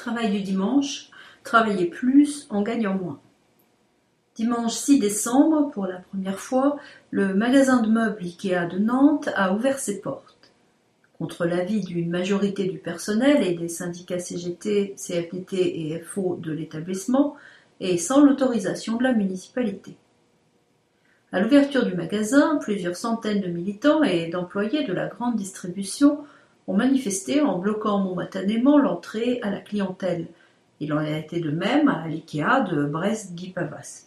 Travail du dimanche, travailler plus en gagnant moins. Dimanche 6 décembre, pour la première fois, le magasin de meubles Ikea de Nantes a ouvert ses portes. Contre l'avis d'une majorité du personnel et des syndicats CGT, CFDT et FO de l'établissement, et sans l'autorisation de la municipalité. À l'ouverture du magasin, plusieurs centaines de militants et d'employés de la grande distribution ont manifesté en bloquant momentanément l'entrée à la clientèle. Il en a été de même à l'IKEA de Brest-Guy-Pavas.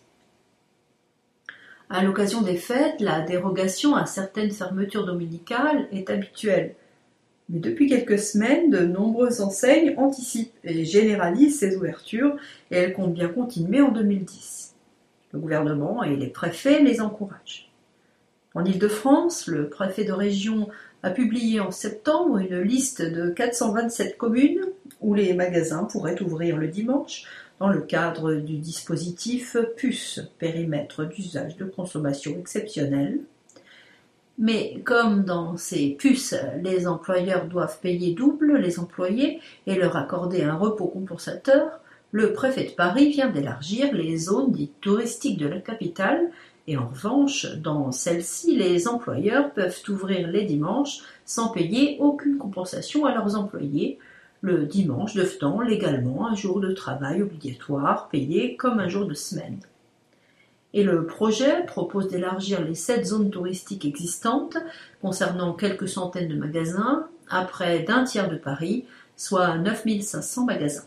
À l'occasion des fêtes, la dérogation à certaines fermetures dominicales est habituelle. Mais depuis quelques semaines, de nombreuses enseignes anticipent et généralisent ces ouvertures et elles comptent bien continuer en 2010. Le gouvernement et les préfets les encouragent. En Île-de-France, le préfet de région a publié en septembre une liste de 427 communes où les magasins pourraient ouvrir le dimanche dans le cadre du dispositif PUCE, périmètre d'usage de consommation exceptionnel. Mais comme dans ces puces, les employeurs doivent payer double les employés et leur accorder un repos compensateur, le préfet de Paris vient d'élargir les zones dites touristiques de la capitale et en revanche, dans celles-ci, les employeurs peuvent ouvrir les dimanches sans payer aucune compensation à leurs employés, le dimanche devenant légalement un jour de travail obligatoire payé comme un jour de semaine. Et le projet propose d'élargir les 7 zones touristiques existantes, concernant quelques centaines de magasins, à près d'un tiers de Paris, soit 9500 magasins.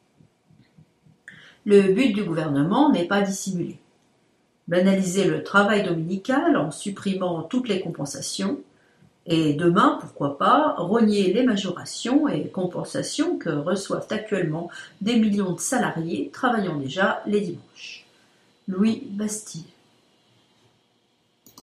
Le but du gouvernement n'est pas dissimulé. Banaliser le travail dominical en supprimant toutes les compensations, et demain, pourquoi pas, rogner les majorations et compensations que reçoivent actuellement des millions de salariés travaillant déjà les dimanches. Louis Bastille.